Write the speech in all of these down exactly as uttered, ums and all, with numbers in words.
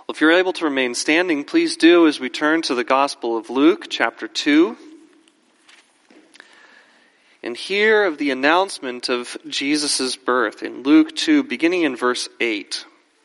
Well, if you're able to remain standing, please do as we turn to the Gospel of Luke, chapter two, and hear of the announcement of Jesus' birth in Luke two, beginning in verse eight.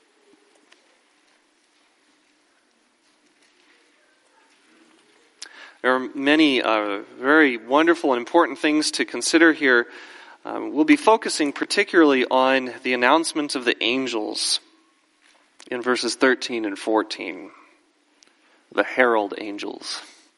There are many uh, very wonderful and important things to consider here. Um, we'll be focusing particularly on the announcement of the angels in verses thirteen and fourteen, the herald angels.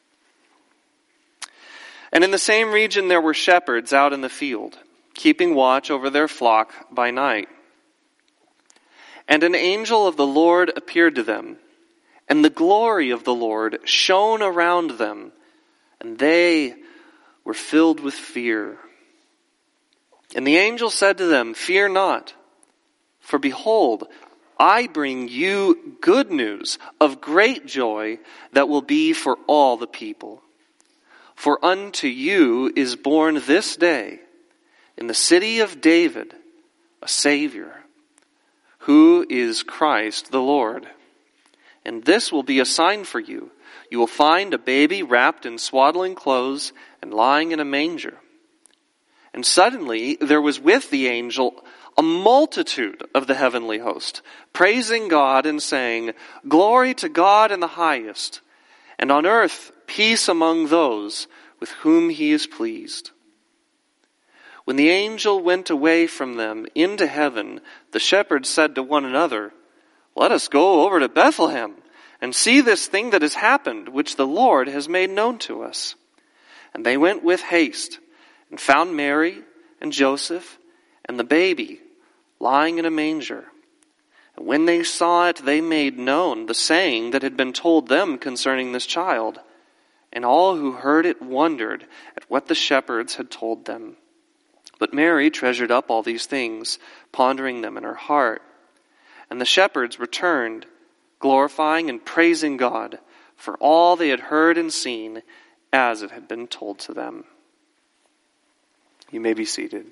And in the same region there were shepherds out in the field, keeping watch over their flock by night. And an angel of the Lord appeared to them, and the glory of the Lord shone around them, and they were filled with fear. And the angel said to them, "Fear not, for behold, I bring you good news of great joy that will be for all the people. For unto you is born this day in the city of David a Savior, who is Christ the Lord. And this will be a sign for you. You will find a baby wrapped in swaddling clothes and lying in a manger." And suddenly there was with the angel a multitude of the heavenly host, praising God and saying, "Glory to God in the highest, and on earth peace among those with whom he is pleased." When the angel went away from them into heaven, the shepherds said to one another, "Let us go over to Bethlehem and see this thing that has happened, which the Lord has made known to us." And they went with haste and found Mary and Joseph and the baby lying in a manger. And when they saw it, they made known the saying that had been told them concerning this child. And all who heard it wondered at what the shepherds had told them. But Mary treasured up all these things, pondering them in her heart. And the shepherds returned, glorifying and praising God for all they had heard and seen as it had been told to them. You may be seated.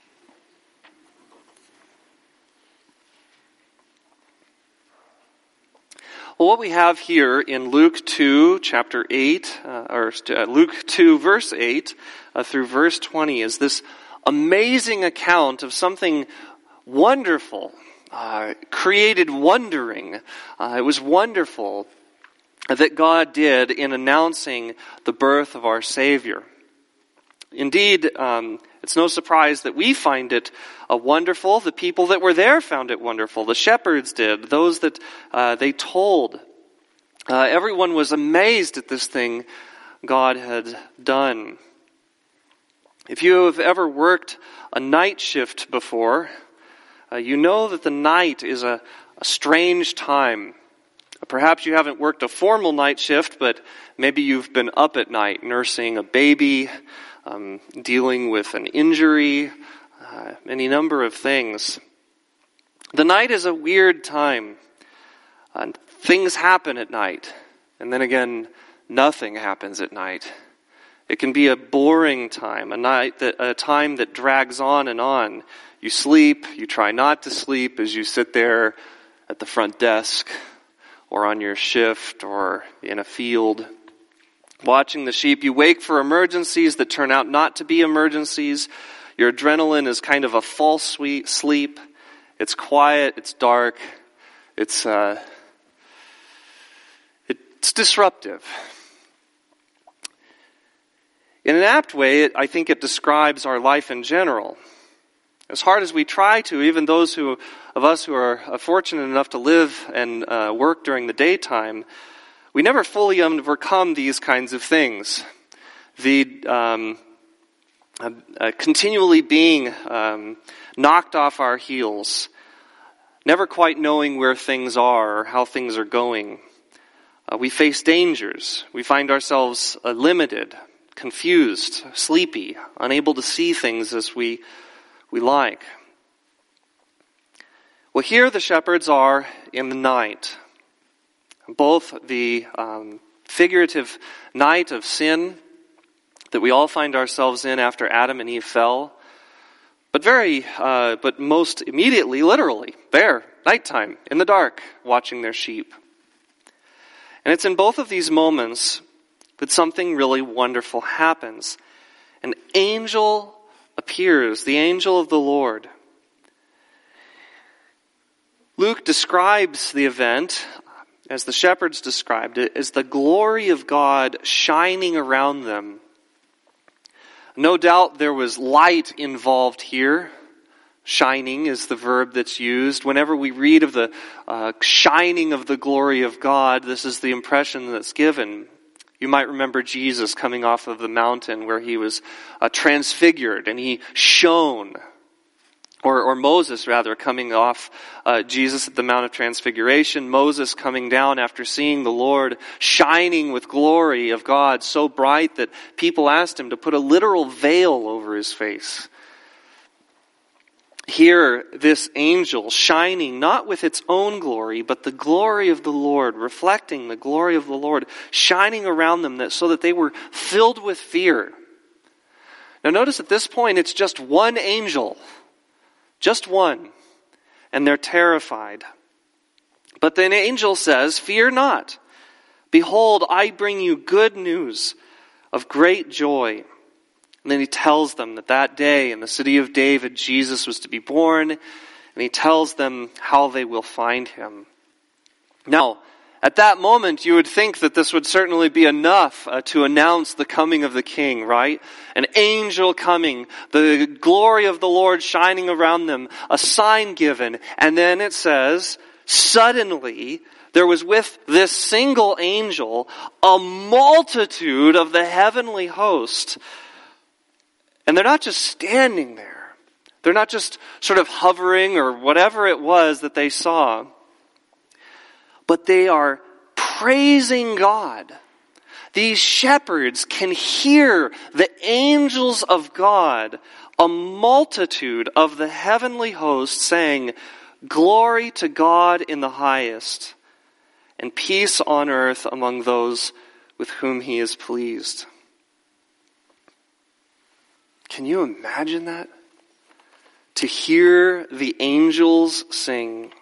Well, what we have here in Luke two, chapter eight, uh, or uh, Luke two, verse eight, uh, through verse twenty, is this amazing account of something wonderful, uh, created wondering. Uh, it was wonderful that God did in announcing the birth of our Savior. Indeed, um, it's no surprise that we find it uh, wonderful. The people that were there found it wonderful. The shepherds did. Those that uh, they told. Uh, everyone was amazed at this thing God had done. If you have ever worked a night shift before, uh, you know that the night is a, a strange time. Perhaps you haven't worked a formal night shift, but maybe you've been up at night nursing a baby, Um, dealing with an injury, uh, any number of things. The night is a weird time. Uh, things happen at night. And then again, nothing happens at night. It can be a boring time, a night that, a time that drags on and on. You sleep, you try not to sleep as you sit there at the front desk or on your shift or in a field. Watching the sheep, you wake for emergencies that turn out not to be emergencies. Your adrenaline is kind of a false sweet sleep. It's quiet, it's dark, it's uh, it's disruptive. In an apt way, it, I think it describes our life in general. As hard as we try to, even those who of us who are fortunate enough to live and uh, work during the daytime, we never fully overcome these kinds of things. The um, uh, uh, continually being um, knocked off our heels, never quite knowing where things are or how things are going. Uh, we face dangers. We find ourselves uh, limited, confused, sleepy, unable to see things as we we like. Well, here the shepherds are in the night. Both the um, figurative night of sin that we all find ourselves in after Adam and Eve fell, but very, uh, but most immediately, literally, there, nighttime, in the dark, watching their sheep. And it's in both of these moments that something really wonderful happens. An angel appears, the angel of the Lord. Luke describes the event, as the shepherds described it, as the glory of God shining around them. No doubt there was light involved here. Shining is the verb that's used. Whenever we read of the uh, shining of the glory of God, this is the impression that's given. You might remember Jesus coming off of the mountain where he was uh, transfigured and he shone. Or, or Moses, rather, coming off uh, Jesus at the Mount of Transfiguration. Moses coming down after seeing the Lord shining with glory of God so bright that people asked him to put a literal veil over his face. Here, this angel shining not with its own glory, but the glory of the Lord, reflecting the glory of the Lord, shining around them that, so that they were filled with fear. Now notice at this point it's just one angel. Just one. And they're terrified. But the angel says, "Fear not. Behold, I bring you good news of great joy." And then he tells them that that day in the city of David, Jesus was to be born. And he tells them how they will find him. Now, at that moment, you would think that this would certainly be enough uh, to announce the coming of the King, right? An angel coming, the glory of the Lord shining around them, a sign given. And then it says, suddenly, there was with this single angel a multitude of the heavenly host. And they're not just standing there. They're not just sort of hovering or whatever it was that they saw. But they are praising God. These shepherds can hear the angels of God, a multitude of the heavenly host saying, "Glory to God in the highest, and peace on earth among those with whom he is pleased." Can you imagine that? To hear the angels sing.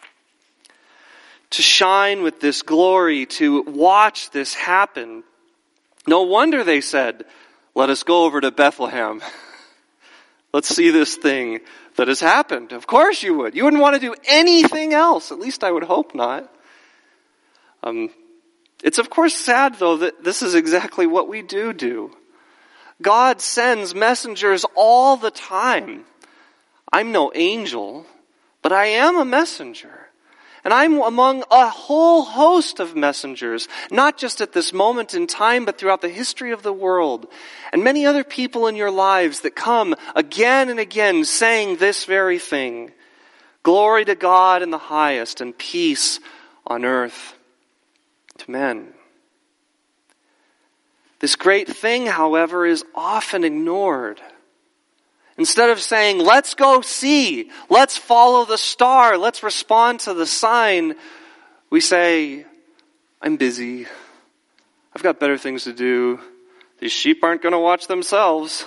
To shine with this glory, to watch this happen. No wonder they said, "Let us go over to Bethlehem. Let's see this thing that has happened." Of course you would. You wouldn't want to do anything else. At least I would hope not. Um, it's of course sad, though, that this is exactly what we do do. God sends messengers all the time. I'm no angel, but I am a messenger. And I'm among a whole host of messengers, not just at this moment in time, but throughout the history of the world. And many other people in your lives that come again and again saying this very thing. Glory to God in the highest, and peace on earth to men. This great thing, however, is often ignored. Instead of saying, "Let's go see, let's follow the star, let's respond to the sign," we say, "I'm busy. I've got better things to do. These sheep aren't going to watch themselves."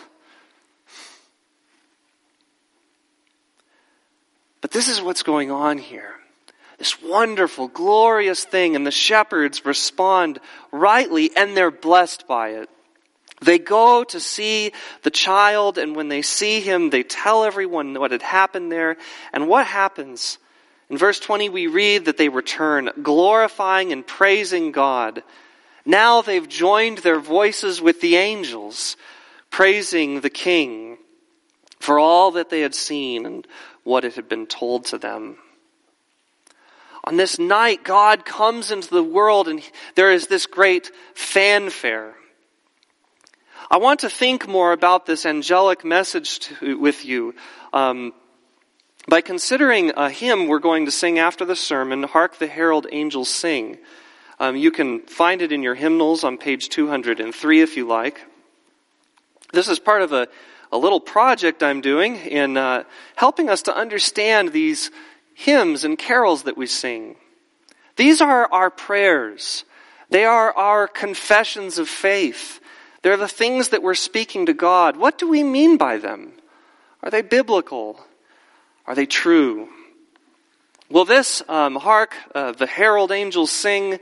But this is what's going on here. This wonderful, glorious thing, and the shepherds respond rightly, and they're blessed by it. They go to see the child, and when they see him, they tell everyone what had happened there. And what happens? In verse twenty, we read that they return, glorifying and praising God. Now they've joined their voices with the angels, praising the King for all that they had seen and what it had been told to them. On this night, God comes into the world, and there is this great fanfare. I want to think more about this angelic message to, with you um, by considering a hymn we're going to sing after the sermon, "Hark the Herald Angels Sing." Um, you can find it in your hymnals on page two hundred three if you like. This is part of a, a little project I'm doing in uh, helping us to understand these hymns and carols that we sing. These are our prayers. They are our confessions of faith. They're the things that we're speaking to God. What do we mean by them? Are they biblical? Are they true? Well, this, um, hark, uh, the herald angels sing,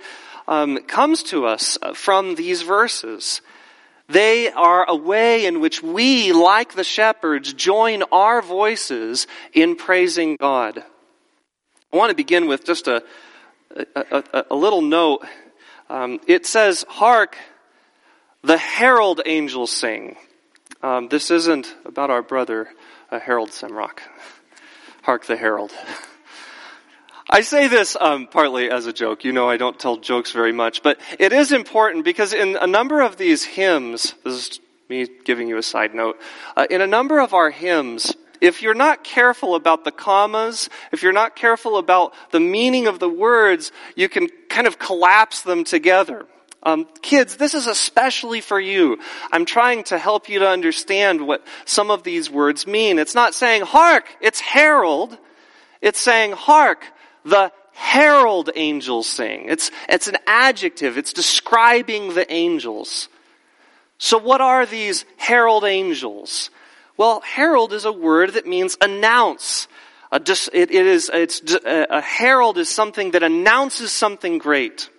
um, comes to us from these verses. They are a way in which we, like the shepherds, join our voices in praising God. I want to begin with just a, a, a, a little note. Um, it says, "Hark, the herald angels sing." Um, this isn't about our brother, uh, Harold Semrock. Hark the herald. I say this um, partly as a joke. You know I don't tell jokes very much, but it is important because in a number of these hymns, this is me giving you a side note, uh, in a number of our hymns, if you're not careful about the commas, if you're not careful about the meaning of the words, you can kind of collapse them together. Um, kids, this is especially for you. I'm trying to help you to understand what some of these words mean. It's not saying, hark, it's herald. It's saying, hark, the herald angels sing. It's, it's an adjective. It's describing the angels. So what are these herald angels? Well, herald is a word that means announce. A dis, it, it is, it's, a herald is something that announces something great.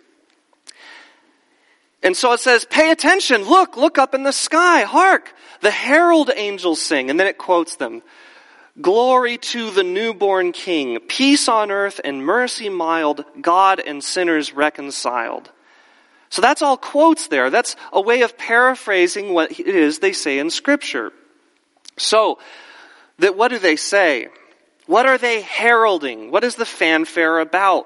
And so it says, pay attention, look, look up in the sky, hark, the herald angels sing. And then it quotes them. Glory to the newborn King, peace on earth and mercy mild, God and sinners reconciled. So that's all quotes there. That's a way of paraphrasing what it is they say in Scripture. So, that what do they say? What are they heralding? What is the fanfare about?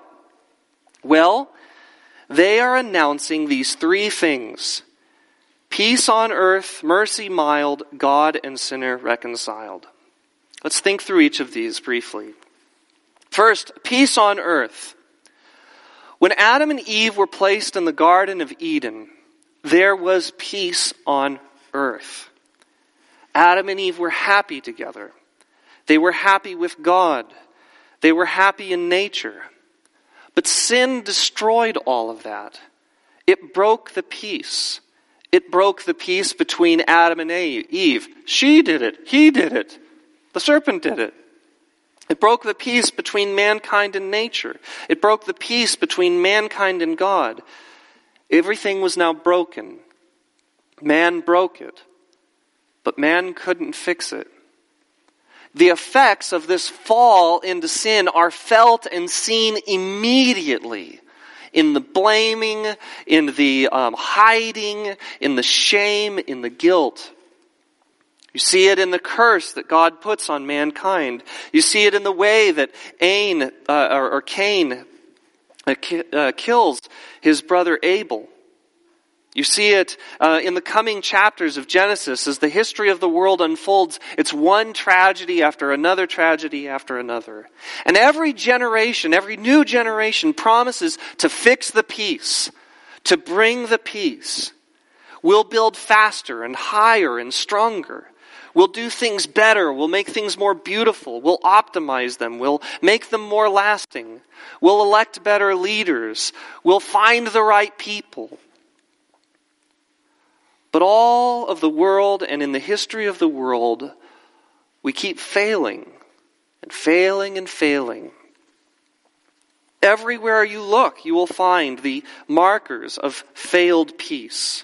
Well, they are announcing these three things. Peace on earth, mercy mild, God and sinner reconciled. Let's think through each of these briefly. First, peace on earth. When Adam and Eve were placed in the Garden of Eden, there was peace on earth. Adam and Eve were happy together. They were happy with God. They were happy in nature. But sin destroyed all of that. It broke the peace. It broke the peace between Adam and Eve. She did it. He did it. The serpent did it. It broke the peace between mankind and nature. It broke the peace between mankind and God. Everything was now broken. Man broke it. But man couldn't fix it. The effects of this fall into sin are felt and seen immediately in the blaming, in the um, hiding, in the shame, in the guilt. You see it in the curse that God puts on mankind. You see it in the way that Ain, uh, or, or Cain uh, ki- uh, kills his brother Abel. You see it uh, in the coming chapters of Genesis as the history of the world unfolds. It's one tragedy after another tragedy after another. And every generation, every new generation promises to fix the peace, to bring the peace. We'll build faster and higher and stronger. We'll do things better. We'll make things more beautiful. We'll optimize them. We'll make them more lasting. We'll elect better leaders. We'll find the right people. But all of the world and in the history of the world, we keep failing and failing and failing. Everywhere you look, you will find the markers of failed peace.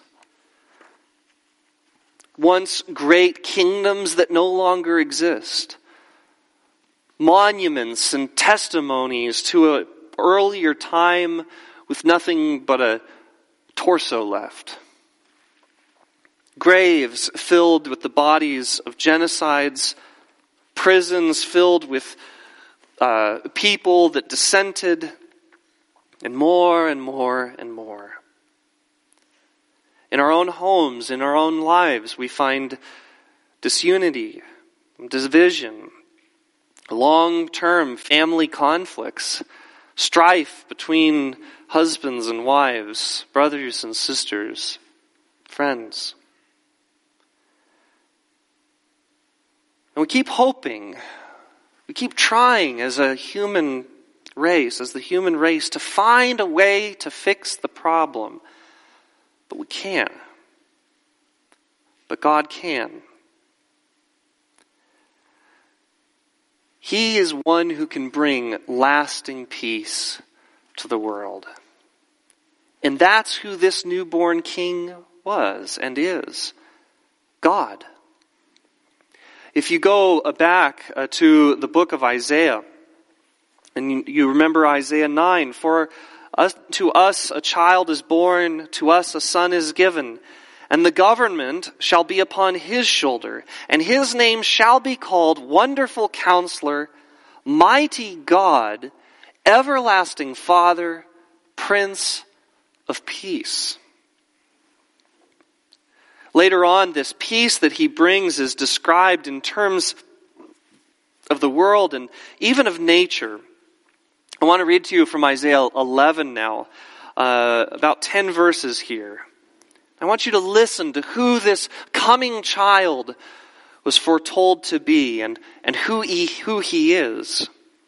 Once great kingdoms that no longer exist. Monuments and testimonies to an earlier time with nothing but a torso left. Graves filled with the bodies of genocides. Prisons filled with uh, people that dissented. And more and more and more. In our own homes, in our own lives, we find disunity, division, long-term family conflicts, strife between husbands and wives, brothers and sisters, friends. And we keep hoping, we keep trying as a human race, as the human race, to find a way to fix the problem. But we can't. But God can. He is one who can bring lasting peace to the world. And that's who this newborn king was and is. God. If you go back uh, to the book of Isaiah, and you, you remember Isaiah nine, for us, to us a child is born, to us a son is given, and the government shall be upon his shoulder, and his name shall be called Wonderful Counselor, Mighty God, Everlasting Father, Prince of Peace. Later on, this peace that he brings is described in terms of the world and even of nature. I want to read to you from Isaiah eleven now, uh, about ten verses here. I want you to listen to who this coming child was foretold to be and, and who he, who he is.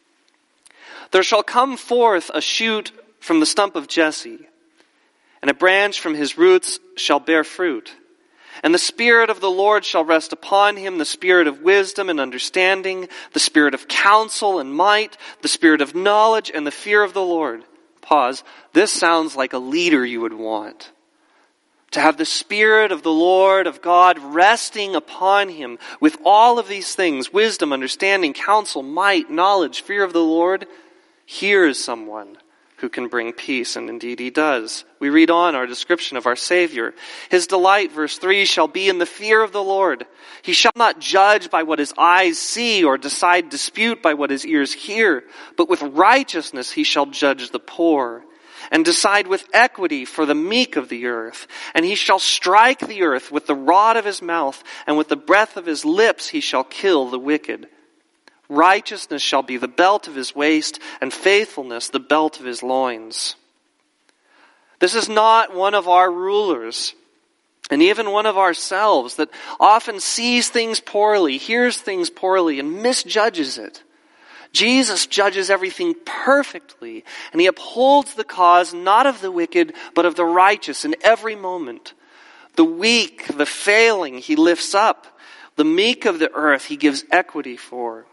There shall come forth a shoot from the stump of Jesse, and a branch from his roots shall bear fruit. And the Spirit of the Lord shall rest upon him, the Spirit of wisdom and understanding, the Spirit of counsel and might, the Spirit of knowledge and the fear of the Lord. Pause. This sounds like a leader you would want. To have the Spirit of the Lord, of God, resting upon him with all of these things, wisdom, understanding, counsel, might, knowledge, fear of the Lord. Here is someone who can bring peace, and indeed he does. We read on our description of our Savior. His delight, verse three, shall be in the fear of the Lord. He shall not judge by what his eyes see or decide dispute by what his ears hear, but with righteousness he shall judge the poor and decide with equity for the meek of the earth. And he shall strike the earth with the rod of his mouth, and with the breath of his lips he shall kill the wicked. Righteousness shall be the belt of his waist, and faithfulness the belt of his loins. This is not one of our rulers, and even one of ourselves, that often sees things poorly, hears things poorly, and misjudges it. Jesus judges everything perfectly, and he upholds the cause not of the wicked, but of the righteous in every moment. The weak, the failing, he lifts up. The meek of the earth he gives equity for.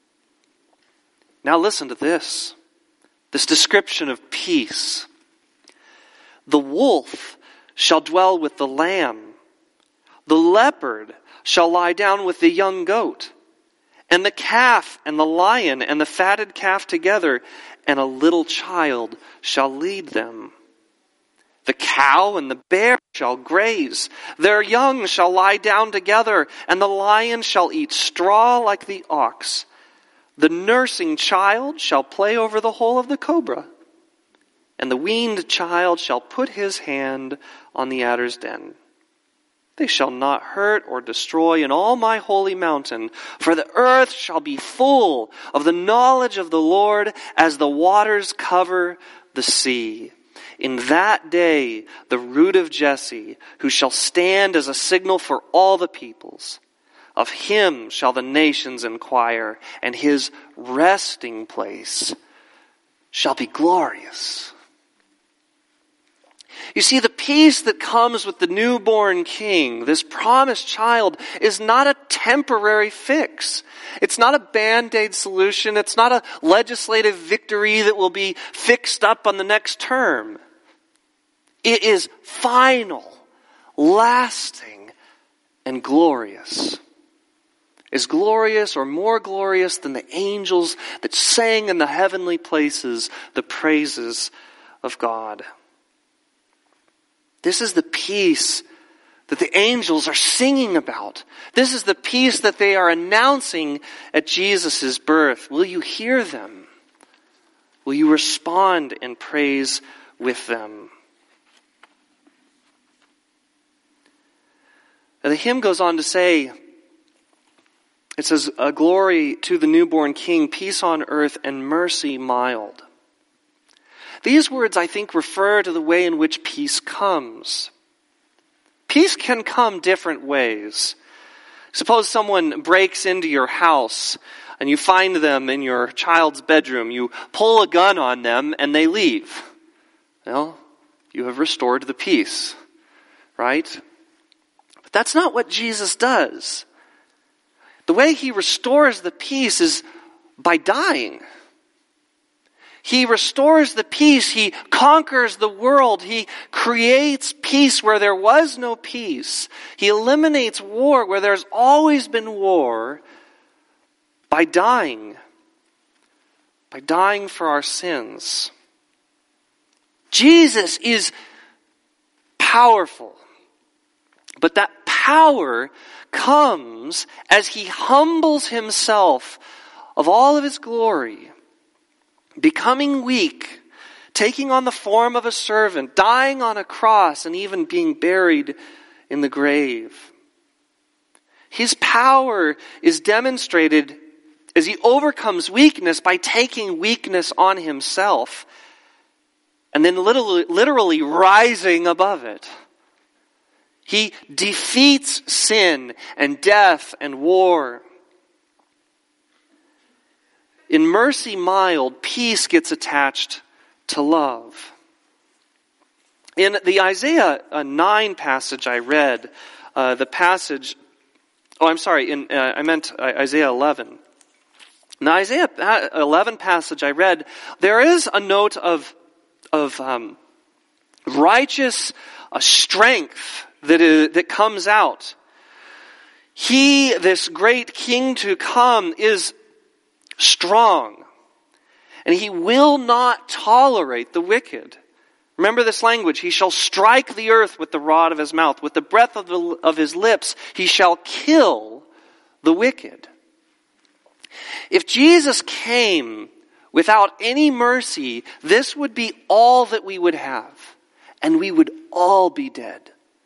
Now listen to this, this description of peace. The wolf shall dwell with the lamb. The leopard shall lie down with the young goat. And the calf and the lion and the fatted calf together, and a little child shall lead them. The cow and the bear shall graze. Their young shall lie down together, and the lion shall eat straw like the ox. The nursing child shall play over the hole of the cobra, and the weaned child shall put his hand on the adder's den. They shall not hurt or destroy in all my holy mountain, for the earth shall be full of the knowledge of the Lord as the waters cover the sea. In that day, the root of Jesse, who shall stand as a signal for all the peoples, of him shall the nations inquire, and his resting place shall be glorious. You see, the peace that comes with the newborn king, this promised child, is not a temporary fix. It's not a band-aid solution. It's not a legislative victory that will be fixed up on the next term. It is final, lasting, and glorious. Is glorious or more glorious than the angels that sang in the heavenly places the praises of God. This is the peace that the angels are singing about. This is the peace that they are announcing at Jesus' birth. Will you hear them? Will you respond in praise with them? And the hymn goes on to say, it says, a glory to the newborn king, peace on earth and mercy mild. These words, I think, refer to the way in which peace comes. Peace can come different ways. Suppose someone breaks into your house and you find them in your child's bedroom. You pull a gun on them and they leave. Well, you have restored the peace, right? But that's not what Jesus does. The way he restores the peace is by dying. He restores the peace. He conquers the world. He creates peace where there was no peace. He eliminates war where there's always been war by dying. By dying for our sins. Jesus is powerful. But that power comes as he humbles himself of all of his glory, becoming weak, taking on the form of a servant, dying on a cross, and even being buried in the grave. His power is demonstrated as he overcomes weakness by taking weakness on himself and then literally, literally rising above it. He defeats sin and death and war. In mercy mild, peace gets attached to love. In the Isaiah nine passage I read, uh, the passage, oh I'm sorry, in uh, I meant Isaiah eleven. In the Isaiah eleven passage I read, there is a note of, of um, righteous uh, strength that is, that comes out. He, this great king to come, is strong, and he will not tolerate the wicked. Remember this language: he shall strike the earth with the rod of his mouth, with the breath of, the, of his lips he shall kill the wicked. If Jesus came without any mercy, this would be all that we would have, and we would all be dead.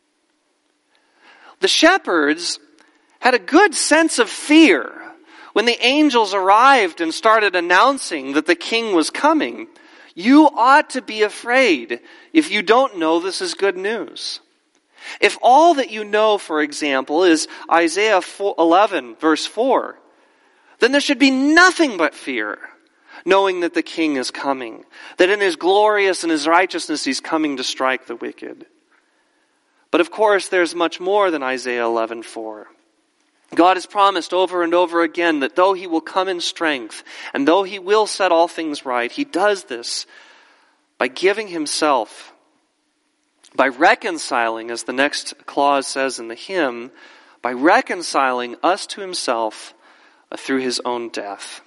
The shepherds had a good sense of fear when the angels arrived and started announcing that the king was coming. You ought to be afraid if you don't know this is good news. If all that you know, for example, is Isaiah eleven, verse four, then there should be nothing but fear, knowing that the king is coming, that in his glorious and his righteousness he's coming to strike the wicked. But of course, there's much more than Isaiah eleven four. God has promised over and over again that though he will come in strength, and though he will set all things right, he does this by giving himself, by reconciling, as the next clause says in the hymn, by reconciling us to himself through his own death.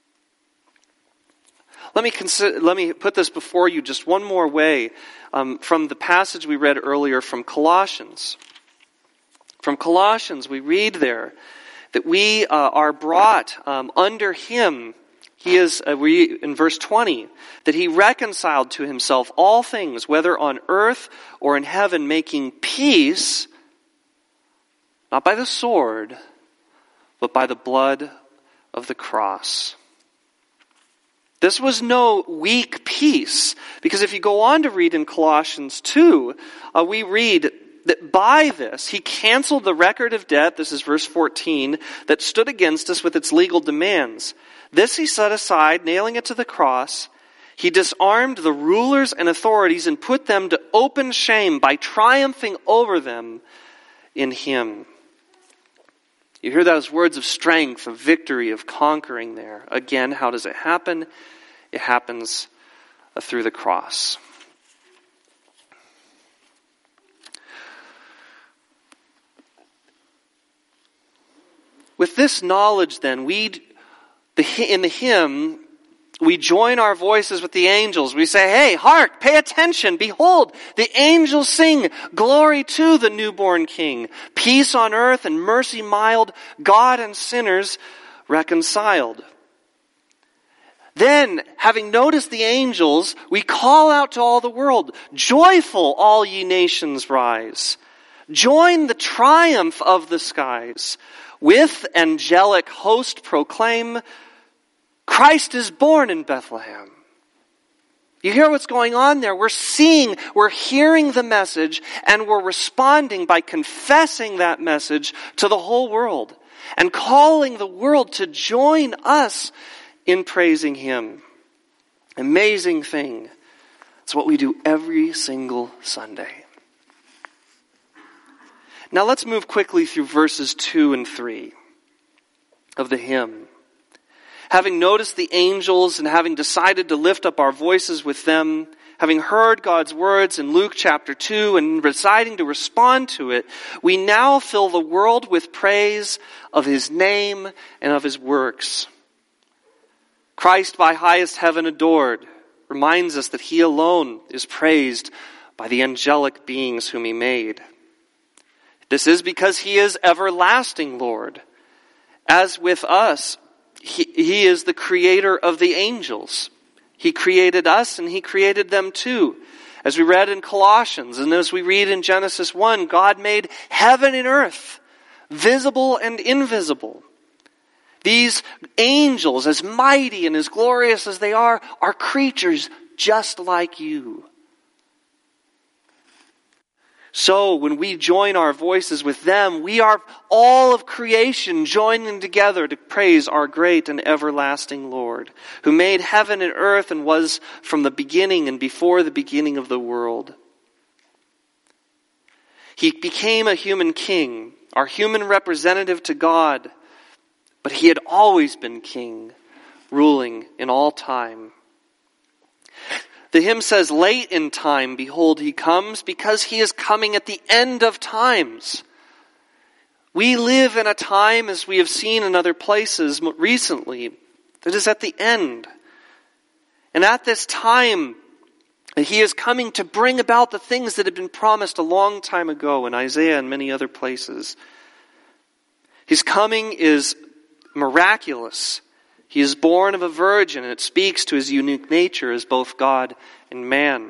Let me consider, let me put this before you just one more way um, from the passage we read earlier from Colossians. From Colossians, we read there that we uh, are brought um, under him. He is, uh, we, in verse twenty, that he reconciled to himself all things, whether on earth or in heaven, making peace, not by the sword, but by the blood of the cross. This was no weak peace, because if you go on to read in Colossians two, uh, we read that by this, he canceled the record of debt, this is verse fourteen, that stood against us with its legal demands. This he set aside, nailing it to the cross. He disarmed the rulers and authorities and put them to open shame by triumphing over them in him. You hear those words of strength, of victory, of conquering there. Again, how does it happen? It happens through the cross. With this knowledge, then, we, in the hymn, we join our voices with the angels. We say, hey, hark, pay attention, behold, the angels sing, glory to the newborn King, peace on earth and mercy mild, God and sinners reconciled. Then, having noticed the angels, we call out to all the world, joyful all ye nations rise. Join the triumph of the skies. With angelic host proclaim, Christ is born in Bethlehem. You hear what's going on there? We're seeing, we're hearing the message, and we're responding by confessing that message to the whole world and calling the world to join us in praising him. Amazing thing. It's what we do every single Sunday. Now let's move quickly through verses two and three of the hymn. Having noticed the angels and having decided to lift up our voices with them, having heard God's words in Luke chapter two and deciding to respond to it, we now fill the world with praise of his name and of his works. Christ by highest heaven adored reminds us that he alone is praised by the angelic beings whom he made. This is because he is everlasting Lord. As with us, he, he is the creator of the angels. He created us and he created them too. As we read in Colossians and as we read in Genesis one, God made heaven and earth, visible and invisible. These angels, as mighty and as glorious as they are, are creatures just like you. So when we join our voices with them, we are all of creation joining together to praise our great and everlasting Lord, who made heaven and earth and was from the beginning and before the beginning of the world. He became a human king, our human representative to God, but he had always been king, ruling in all time. The hymn says, late in time, behold, he comes, because he is coming at the end of times. We live in a time, as we have seen in other places recently, that is at the end. And at this time, he is coming to bring about the things that had been promised a long time ago in Isaiah and many other places. His coming is miraculous. He is born of a virgin, and it speaks to his unique nature as both God and man.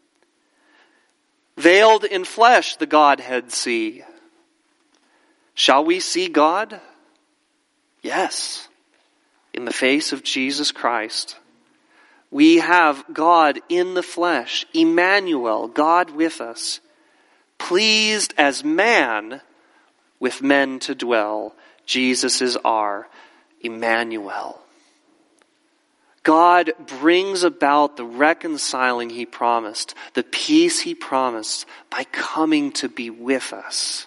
Veiled in flesh, the Godhead see. Shall we see God? Yes, in the face of Jesus Christ. We have God in the flesh, Emmanuel, God with us, pleased as man with men to dwell. Jesus is our Emmanuel. God brings about the reconciling he promised, the peace he promised, by coming to be with us.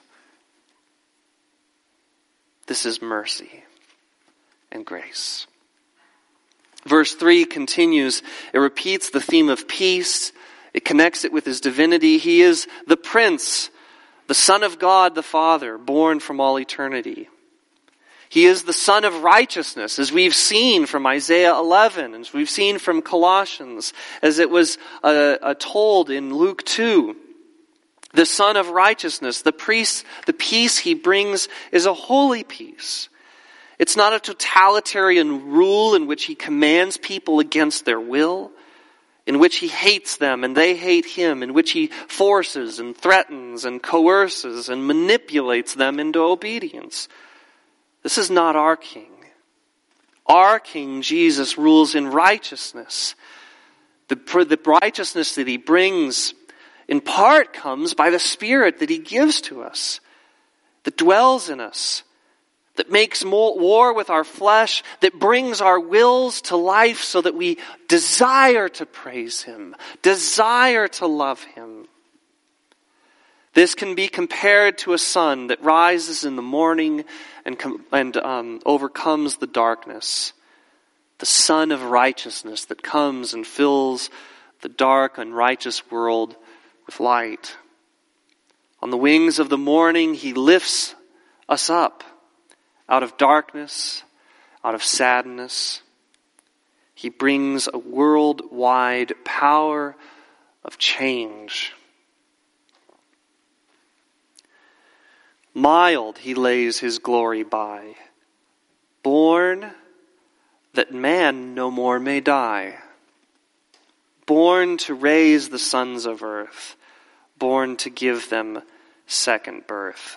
This is mercy and grace. Verse three continues. It repeats the theme of peace. It connects it with his divinity. He is the Prince, the Son of God the Father, born from all eternity. He is the Son of righteousness, as we've seen from Isaiah eleven, as we've seen from Colossians, as it was uh, uh, told in Luke two. The Son of righteousness, the priest, the peace he brings is a holy peace. It's not a totalitarian rule in which he commands people against their will, in which he hates them and they hate him, in which he forces and threatens and coerces and manipulates them into obedience. This is not our King. Our King, Jesus, rules in righteousness. The, the righteousness that he brings in part comes by the Spirit that he gives to us, that dwells in us, that makes war with our flesh, that brings our wills to life so that we desire to praise him, desire to love him. This can be compared to a sun that rises in the morning and, and um, overcomes the darkness. The sun of righteousness that comes and fills the dark, unrighteous world with light. On the wings of the morning, he lifts us up out of darkness, out of sadness. He brings a worldwide power of change. Mild he lays his glory by, born that man no more may die, born to raise the sons of earth, born to give them second birth.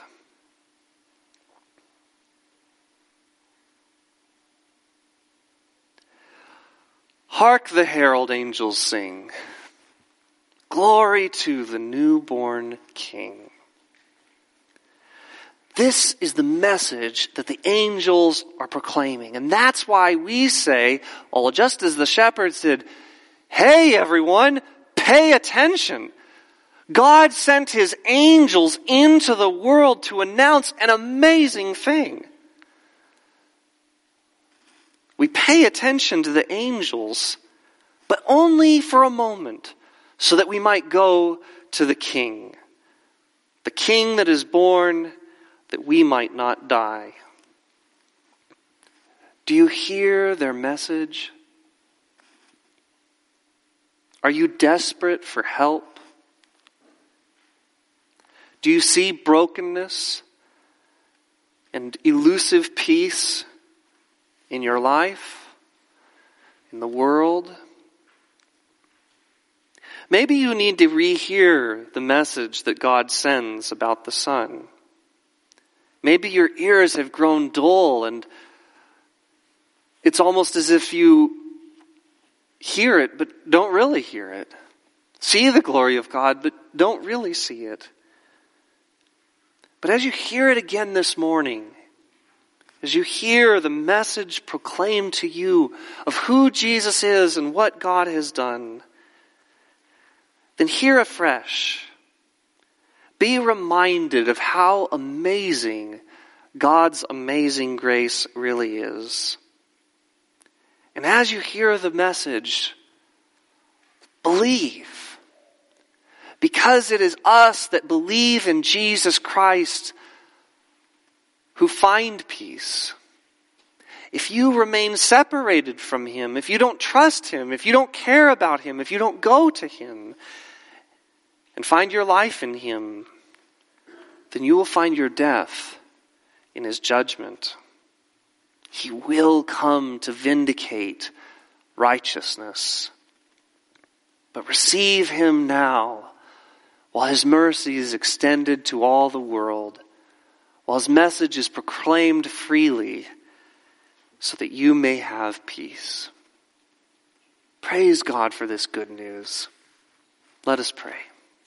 Hark the herald angels sing, glory to the newborn King. This is the message that the angels are proclaiming. And that's why we say, well, just as the shepherds did, hey everyone, pay attention. God sent his angels into the world to announce an amazing thing. We pay attention to the angels, but only for a moment, so that we might go to the King. The King that is born, that we might not die. Do you hear their message? Are you desperate for help? Do you see brokenness and elusive peace in your life, in the world? Maybe you need to rehear the message that God sends about the Son. Maybe your ears have grown dull and it's almost as if you hear it but don't really hear it. See the glory of God but don't really see it. But as you hear it again this morning, as you hear the message proclaimed to you of who Jesus is and what God has done, then hear afresh. Be reminded of how amazing God's amazing grace really is. And as you hear the message, believe. Because it is us that believe in Jesus Christ who find peace. If you remain separated from Him, if you don't trust Him, if you don't care about Him, if you don't go to Him and find your life in Him, then you will find your death in His judgment. He will come to vindicate righteousness. But receive Him now, while His mercy is extended to all the world, while His message is proclaimed freely, so that you may have peace. Praise God for this good news. Let us pray.